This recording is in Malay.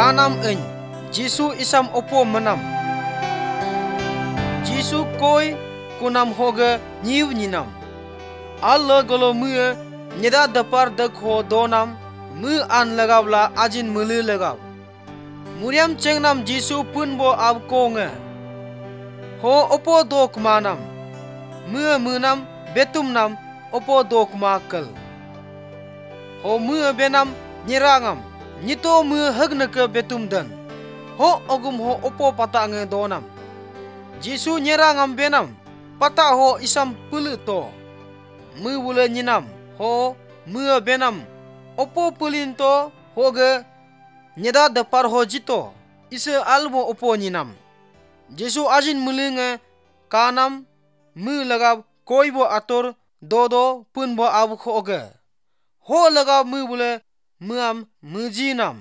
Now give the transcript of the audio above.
Kanam eny, Jisu isam opo menam. Jisu koi kunam hoge nyiw nyinam. Alla golo mue nyeda dapar dak ho donam, mu an lagavla ajin mulu lagav. Muriam cengnam Jisu punbo ab konge. Ho opo dok manam. Mue munam betumnam opo dok makal. Ho mue benam nyerangam. Nyito mue hagneke betum dan. Ho ogum ho opo patange donam. Jisu nyerangam benam. Pata ho isam pulu to. Mu bule nyinam. Ho mue benam. Opo pulin to hoge nyeda dapar ho jito. Isa albo opo nyinam. Jisu ajin mulinge kanam mu lagab koi bo atur dodo pun bo ab hoge. Ho lagab mu bule muam mujinam.